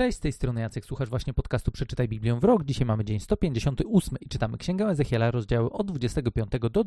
Cześć, z tej strony Jacek, słuchasz właśnie podcastu Przeczytaj Biblię w rok. Dzisiaj mamy dzień 158 i czytamy Księgę Ezechiela, rozdziały od 25 do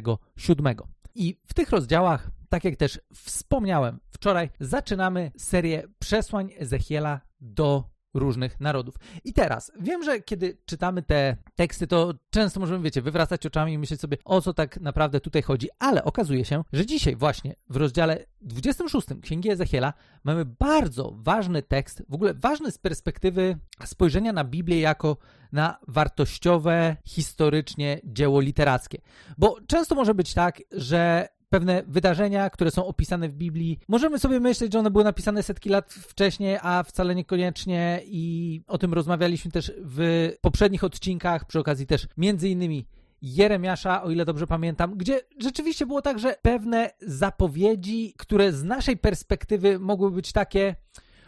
27. I w tych rozdziałach, tak jak też wspomniałem wczoraj, zaczynamy serię przesłań Ezechiela do różnych narodów. I teraz, wiem, że kiedy czytamy te teksty, to często możemy, wywracać oczami i myśleć sobie, o co tak naprawdę tutaj chodzi, ale okazuje się, że dzisiaj właśnie w rozdziale 26 Księgi Ezechiela mamy bardzo ważny tekst, w ogóle ważny z perspektywy spojrzenia na Biblię jako na wartościowe, historycznie dzieło literackie. Bo często może być tak, że pewne wydarzenia, które są opisane w Biblii, możemy sobie myśleć, że one były napisane setki lat wcześniej, a wcale niekoniecznie i o tym rozmawialiśmy też w poprzednich odcinkach, przy okazji też między innymi Jeremiasza, o ile dobrze pamiętam, gdzie rzeczywiście było tak, że pewne zapowiedzi, które z naszej perspektywy mogły być takie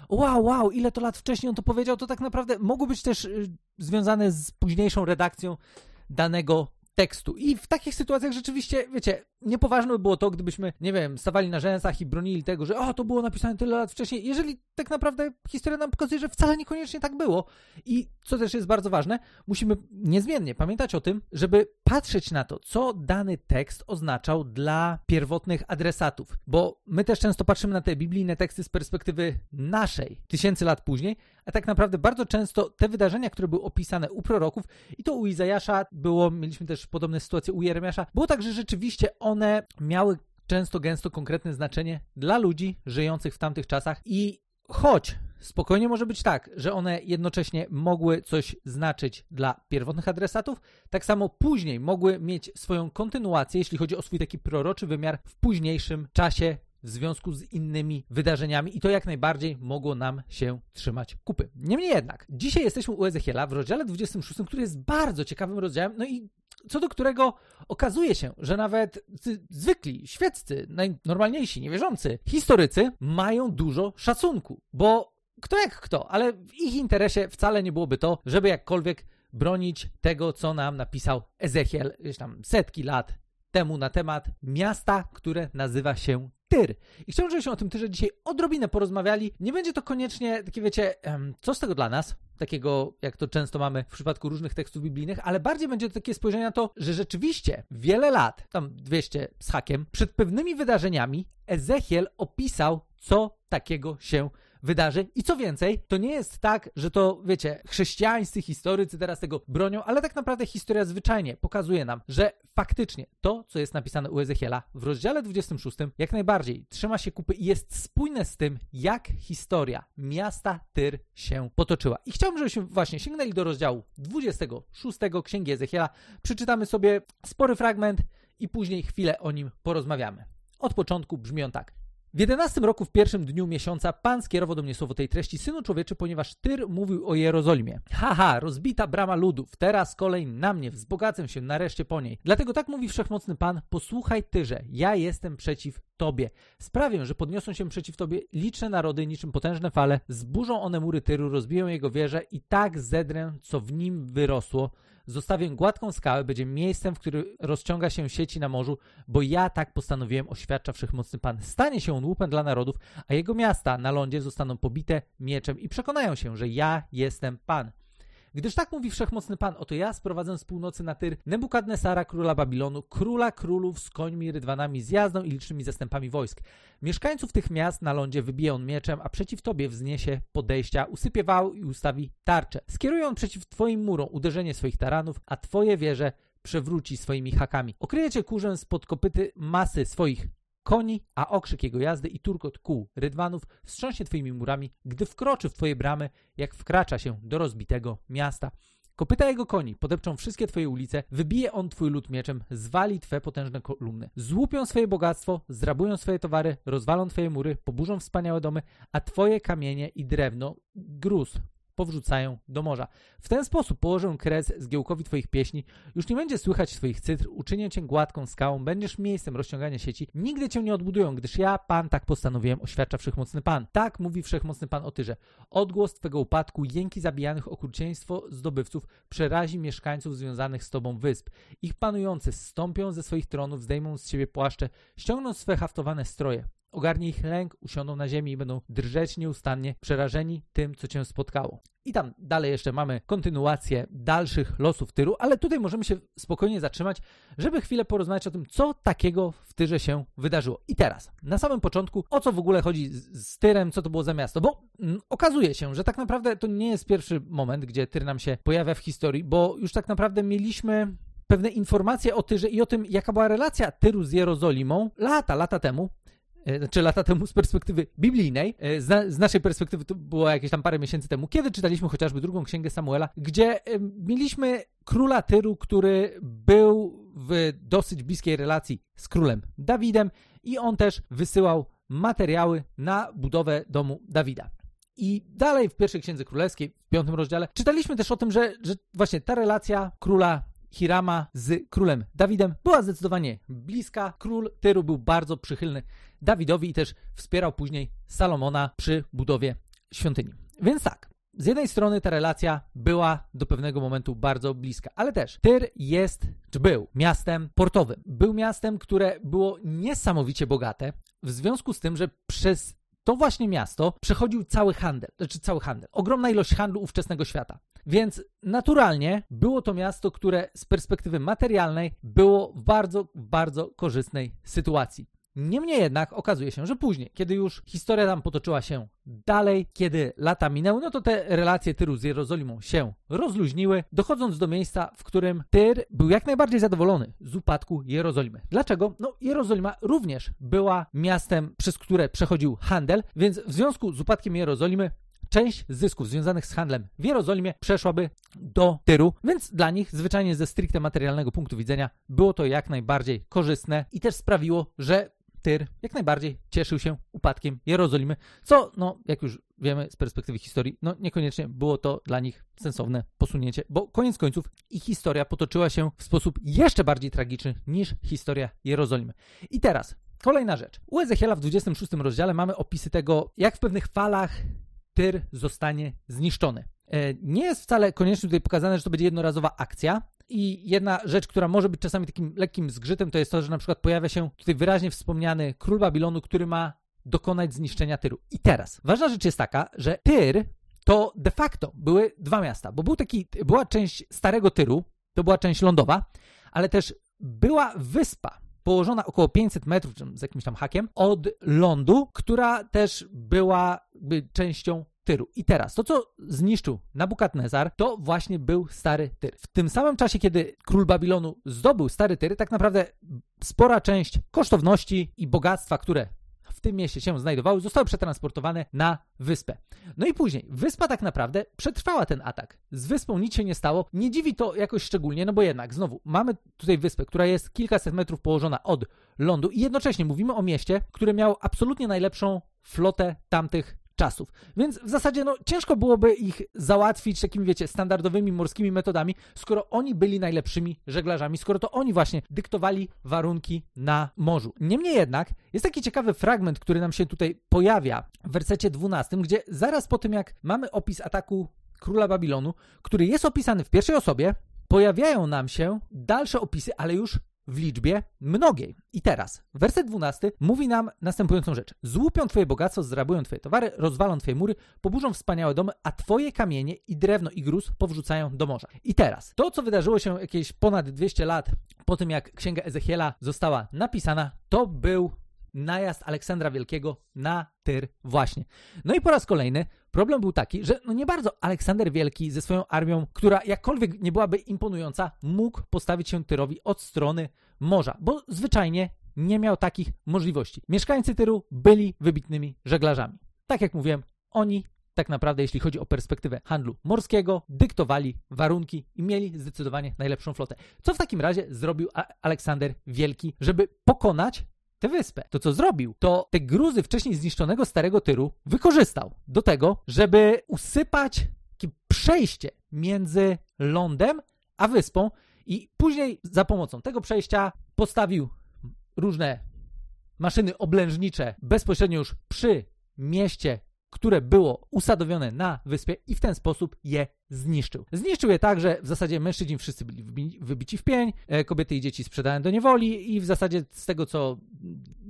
wow, ile to lat wcześniej on to powiedział, to tak naprawdę mogły być też związane z późniejszą redakcją danego tekstu. I w takich sytuacjach rzeczywiście, niepoważne by było to, gdybyśmy, stawali na rzęsach i bronili tego, że to było napisane tyle lat wcześniej, jeżeli tak naprawdę historia nam pokazuje, że wcale niekoniecznie tak było. I co też jest bardzo ważne, musimy niezmiennie pamiętać o tym, żeby patrzeć na to, co dany tekst oznaczał dla pierwotnych adresatów. Bo my też często patrzymy na te biblijne teksty z perspektywy naszej, tysięcy lat później, a tak naprawdę bardzo często te wydarzenia, które były opisane u proroków, i to u Izajasza mieliśmy też podobne sytuacje u Jeremiasza, było tak, że rzeczywiście one miały często, gęsto konkretne znaczenie dla ludzi żyjących w tamtych czasach i choć spokojnie może być tak, że one jednocześnie mogły coś znaczyć dla pierwotnych adresatów, tak samo później mogły mieć swoją kontynuację, jeśli chodzi o swój taki proroczy wymiar w późniejszym czasie w związku z innymi wydarzeniami i to jak najbardziej mogło nam się trzymać kupy. Niemniej jednak, dzisiaj jesteśmy u Ezechiela w rozdziale 26, który jest bardzo ciekawym rozdziałem, no i co do którego okazuje się, że nawet zwykli, świeccy, najnormalniejsi, niewierzący historycy mają dużo szacunku, bo kto jak kto, ale w ich interesie wcale nie byłoby to, żeby jakkolwiek bronić tego, co nam napisał Ezechiel gdzieś tam setki lat temu na temat miasta, które nazywa się Tyr. I chciałbym, żebyśmy o tym Tyrze dzisiaj odrobinę porozmawiali. Nie będzie to koniecznie takie, co z tego dla nas, takiego jak to często mamy w przypadku różnych tekstów biblijnych, ale bardziej będzie to takie spojrzenie na to, że rzeczywiście wiele lat, tam 200 z hakiem, przed pewnymi wydarzeniami Ezechiel opisał, co takiego się wydarzy. I co więcej, to nie jest tak, że to, chrześcijańscy historycy teraz tego bronią, ale tak naprawdę historia zwyczajnie pokazuje nam, że faktycznie to, co jest napisane u Ezechiela w rozdziale 26, jak najbardziej trzyma się kupy i jest spójne z tym, jak historia miasta Tyr się potoczyła. I chciałbym, żebyśmy właśnie sięgnęli do rozdziału 26 Księgi Ezechiela. Przeczytamy sobie spory fragment i później chwilę o nim porozmawiamy. Od początku brzmi on tak. W 11 roku, w pierwszym dniu miesiąca, Pan skierował do mnie słowo tej treści: Synu człowieczy, ponieważ Tyr mówił o Jerozolimie. Rozbita brama ludów, teraz kolej na mnie, wzbogacę się nareszcie po niej. Dlatego tak mówi Wszechmocny Pan: posłuchaj Tyrze, ja jestem przeciw tobie. Sprawię, że podniosą się przeciw tobie liczne narody, niczym potężne fale, zburzą one mury Tyru, rozbiją jego wieże i tak zedrę, co w nim wyrosło. Zostawię gładką skałę, będzie miejscem, w którym rozciąga się sieci na morzu, bo ja tak postanowiłem, oświadcza Wszechmocny Pan. Stanie się on łupem dla narodów, a jego miasta na lądzie zostaną pobite mieczem i przekonają się, że ja jestem Pan. Gdyż tak mówi Wszechmocny Pan, oto ja sprowadzę z północy na Tyr Nebukadnesara, króla Babilonu, króla królów z końmi, rydwanami, z jazdą i licznymi zastępami wojsk. Mieszkańców tych miast na lądzie wybije on mieczem, a przeciw tobie wzniesie podejścia, usypie wał i ustawi tarczę. Skieruje on przeciw twoim murom uderzenie swoich taranów, a twoje wieże przewróci swoimi hakami. Okryje cię kurzem spod kopyty masy swoich koni, a okrzyk jego jazdy i turkot kół rydwanów wstrząśnie twoimi murami, gdy wkroczy w twoje bramy, jak wkracza się do rozbitego miasta. Kopyta jego koni podepczą wszystkie twoje ulice, wybije on twój lud mieczem, zwali twe potężne kolumny. Złupią swoje bogactwo, zrabują swoje towary, rozwalą twoje mury, poburzą wspaniałe domy, a twoje kamienie i drewno, gruz powrzucają do morza. W ten sposób położę kres zgiełkowi twoich pieśni, już nie będzie słychać twoich cytr, uczynię cię gładką skałą, będziesz miejscem rozciągania sieci, nigdy cię nie odbudują, gdyż ja, Pan, tak postanowiłem, oświadcza Wszechmocny Pan. Tak mówi Wszechmocny Pan o Tyrze. Odgłos twego upadku, jęki zabijanych, okrucieństwo zdobywców przerazi mieszkańców związanych z tobą wysp. Ich panujący zstąpią ze swoich tronów, zdejmą z siebie płaszcze, ściągną swe haftowane stroje. ogarnie ich lęk, usiądą na ziemi i będą drżeć nieustannie, przerażeni tym, co cię spotkało. I tam dalej jeszcze mamy kontynuację dalszych losów Tyru, ale tutaj możemy się spokojnie zatrzymać, żeby chwilę porozmawiać o tym, co takiego w Tyrze się wydarzyło. I teraz, na samym początku, o co w ogóle chodzi z Tyrem, co to było za miasto, bo okazuje się, że tak naprawdę to nie jest pierwszy moment, gdzie Tyr nam się pojawia w historii, bo już tak naprawdę mieliśmy pewne informacje o Tyrze i o tym, jaka była relacja Tyru z Jerozolimą lata temu, z perspektywy biblijnej. Z naszej perspektywy to było jakieś tam parę miesięcy temu, kiedy czytaliśmy chociażby drugą księgę Samuela, gdzie mieliśmy króla Tyru, który był w dosyć bliskiej relacji z królem Dawidem i on też wysyłał materiały na budowę domu Dawida. I dalej w pierwszej księdze królewskiej, w 5 rozdziale, czytaliśmy też o tym, że właśnie ta relacja króla Hirama z królem Dawidem była zdecydowanie bliska. Król Tyru był bardzo przychylny Dawidowi i też wspierał później Salomona przy budowie świątyni. Więc tak, z jednej strony ta relacja była do pewnego momentu bardzo bliska, ale też Tyr był miastem portowym. Był miastem, które było niesamowicie bogate, w związku z tym, że przez to właśnie miasto przechodził cały handel. Ogromna ilość handlu ówczesnego świata. Więc naturalnie było to miasto, które z perspektywy materialnej było w bardzo, bardzo korzystnej sytuacji. Niemniej jednak okazuje się, że później, kiedy już historia tam potoczyła się dalej, kiedy lata minęły, no to te relacje Tyru z Jerozolimą się rozluźniły, dochodząc do miejsca, w którym Tyr był jak najbardziej zadowolony z upadku Jerozolimy. Dlaczego? No Jerozolima również była miastem, przez które przechodził handel, więc w związku z upadkiem Jerozolimy część zysków związanych z handlem w Jerozolimie przeszłaby do Tyru, więc dla nich zwyczajnie ze stricte materialnego punktu widzenia było to jak najbardziej korzystne i też sprawiło, że Tyr jak najbardziej cieszył się upadkiem Jerozolimy, co, no, jak już wiemy z perspektywy historii, no niekoniecznie było to dla nich sensowne posunięcie, bo koniec końców ich historia potoczyła się w sposób jeszcze bardziej tragiczny niż historia Jerozolimy. I teraz kolejna rzecz. U Ezechiela w 26 rozdziale mamy opisy tego, jak w pewnych falach Tyr zostanie zniszczony. Nie jest wcale koniecznie tutaj pokazane, że to będzie jednorazowa akcja. I jedna rzecz, która może być czasami takim lekkim zgrzytem, to jest to, że na przykład pojawia się tutaj wyraźnie wspomniany król Babilonu, który ma dokonać zniszczenia Tyru. I teraz, ważna rzecz jest taka, że Tyr to de facto były dwa miasta, bo była część starego Tyru, to była część lądowa, ale też była wyspa położona około 500 metrów z jakimś tam hakiem od lądu, która też była częścią Tyru. I teraz, to co zniszczył Nabukadnezar, to właśnie był stary Tyr. W tym samym czasie, kiedy król Babilonu zdobył stary Tyr, tak naprawdę spora część kosztowności i bogactwa, które w tym mieście się znajdowały, zostały przetransportowane na wyspę. No i później wyspa tak naprawdę przetrwała ten atak. Z wyspą nic się nie stało. Nie dziwi to jakoś szczególnie, no bo jednak znowu mamy tutaj wyspę, która jest kilkaset metrów położona od lądu i jednocześnie mówimy o mieście, które miało absolutnie najlepszą flotę tamtych czasów. Więc w zasadzie ciężko byłoby ich załatwić takimi, wiecie, standardowymi morskimi metodami, skoro oni byli najlepszymi żeglarzami, skoro to oni właśnie dyktowali warunki na morzu. Niemniej jednak jest taki ciekawy fragment, który nam się tutaj pojawia w wersecie 12, gdzie zaraz po tym, jak mamy opis ataku króla Babilonu, który jest opisany w pierwszej osobie, pojawiają nam się dalsze opisy, ale już w liczbie mnogiej. I teraz, werset 12 mówi nam następującą rzecz. Złupią twoje bogactwo, zrabują twoje towary, rozwalą twoje mury, poburzą wspaniałe domy, a twoje kamienie i drewno i gruz powrzucają do morza. I teraz, to co wydarzyło się jakieś ponad 200 lat po tym, jak Księga Ezechiela została napisana, to był najazd Aleksandra Wielkiego na Tyr właśnie. No i po raz kolejny problem był taki, że nie bardzo Aleksander Wielki ze swoją armią, która jakkolwiek nie byłaby imponująca, mógł postawić się Tyrowi od strony morza, bo zwyczajnie nie miał takich możliwości. Mieszkańcy Tyru byli wybitnymi żeglarzami. Tak jak mówiłem, oni tak naprawdę, jeśli chodzi o perspektywę handlu morskiego, dyktowali warunki i mieli zdecydowanie najlepszą flotę. Co w takim razie zrobił Aleksander Wielki, żeby pokonać tę wyspę? To co zrobił, to te gruzy wcześniej zniszczonego starego Tyru wykorzystał do tego, żeby usypać takie przejście między lądem a wyspą i później za pomocą tego przejścia postawił różne maszyny oblężnicze bezpośrednio już przy mieście, które było usadowione na wyspie i w ten sposób je zniszczył. Zniszczył je tak, że w zasadzie mężczyźni wszyscy byli wybici w pień, kobiety i dzieci sprzedane do niewoli i w zasadzie z tego, co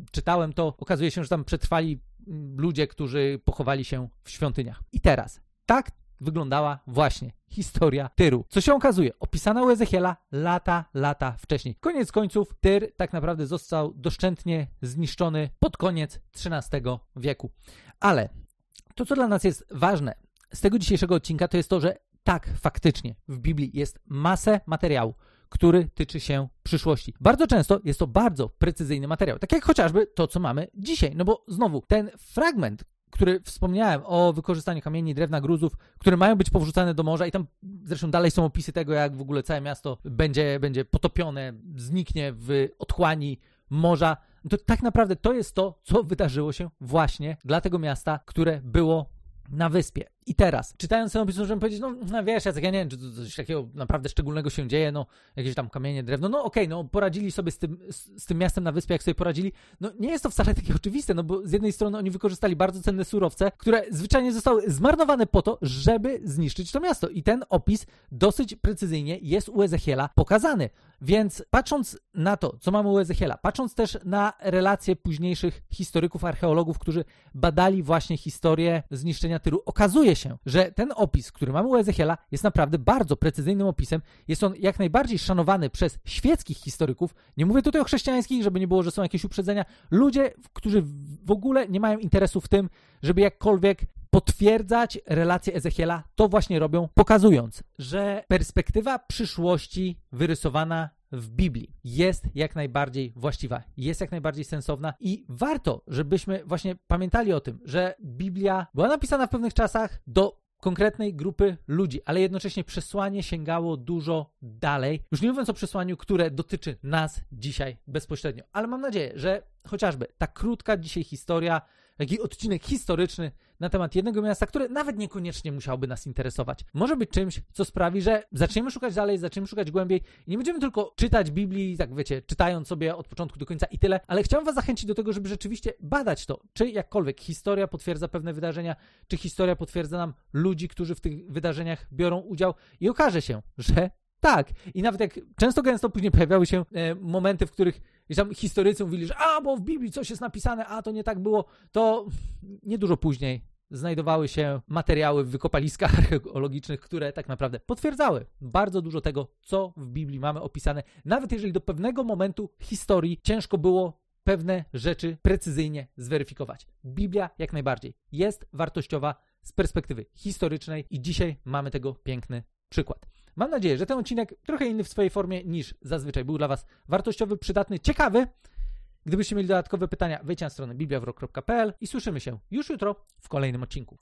czytałem to, okazuje się, że tam przetrwali ludzie, którzy pochowali się w świątyniach. I teraz, tak wyglądała właśnie historia Tyru. Co się okazuje? Opisana u Ezechiela lata wcześniej. Koniec końców Tyr tak naprawdę został doszczętnie zniszczony pod koniec XIII wieku. Ale to, co dla nas jest ważne z tego dzisiejszego odcinka, to jest to, że tak, faktycznie w Biblii jest masę materiału, który tyczy się przyszłości. Bardzo często jest to bardzo precyzyjny materiał, tak jak chociażby to, co mamy dzisiaj. No bo znowu, ten fragment, który wspomniałem o wykorzystaniu kamieni, drewna, gruzów, które mają być powrzucane do morza i tam zresztą dalej są opisy tego, jak w ogóle całe miasto będzie potopione, zniknie w otchłani morza. To tak naprawdę to jest to, co wydarzyło się właśnie dla tego miasta, które było na wyspie. I teraz, czytając ten opis, możemy powiedzieć, no wiesz, Jacek, ja nie wiem, czy coś takiego naprawdę szczególnego się dzieje, jakieś tam kamienie, drewno, okej, poradzili sobie z tym miastem na wyspie, jak sobie poradzili. Nie jest to wcale takie oczywiste, bo z jednej strony oni wykorzystali bardzo cenne surowce, które zwyczajnie zostały zmarnowane po to, żeby zniszczyć to miasto. I ten opis dosyć precyzyjnie jest u Ezechiela pokazany. Więc patrząc na to, co mamy u Ezechiela, patrząc też na relacje późniejszych historyków, archeologów, którzy badali właśnie historię zniszczenia Tyru, okazuje się, że ten opis, który mamy u Ezechiela, jest naprawdę bardzo precyzyjnym opisem. Jest on jak najbardziej szanowany przez świeckich historyków. Nie mówię tutaj o chrześcijańskich, żeby nie było, że są jakieś uprzedzenia. Ludzie, którzy w ogóle nie mają interesu w tym, żeby jakkolwiek potwierdzać relacje Ezechiela, to właśnie robią, pokazując, że perspektywa przyszłości wyrysowana w Biblii jest jak najbardziej właściwa, jest jak najbardziej sensowna i warto, żebyśmy właśnie pamiętali o tym, że Biblia była napisana w pewnych czasach do konkretnej grupy ludzi, ale jednocześnie przesłanie sięgało dużo dalej. Już nie mówiąc o przesłaniu, które dotyczy nas dzisiaj bezpośrednio, ale mam nadzieję, że chociażby ta krótka dzisiaj historia, taki odcinek historyczny na temat jednego miasta, które nawet niekoniecznie musiałoby nas interesować, może być czymś, co sprawi, że zaczniemy szukać dalej, zaczniemy szukać głębiej i nie będziemy tylko czytać Biblii, tak wiecie, czytając sobie od początku do końca i tyle, ale chciałem was zachęcić do tego, żeby rzeczywiście badać to, czy jakkolwiek historia potwierdza pewne wydarzenia, czy historia potwierdza nam ludzi, którzy w tych wydarzeniach biorą udział i okaże się, że tak. I nawet jak często później pojawiały się momenty, w których tam historycy mówili, że bo w Biblii coś jest napisane, to nie tak było, to niedużo później znajdowały się materiały w wykopaliskach archeologicznych, które tak naprawdę potwierdzały bardzo dużo tego, co w Biblii mamy opisane. Nawet jeżeli do pewnego momentu historii ciężko było pewne rzeczy precyzyjnie zweryfikować. Biblia jak najbardziej jest wartościowa z perspektywy historycznej i dzisiaj mamy tego piękny przykład. Mam nadzieję, że ten odcinek trochę inny w swojej formie niż zazwyczaj był dla was wartościowy, przydatny, ciekawy. Gdybyście mieli dodatkowe pytania, wejdźcie na stronę bibliawrok.pl i słyszymy się już jutro w kolejnym odcinku.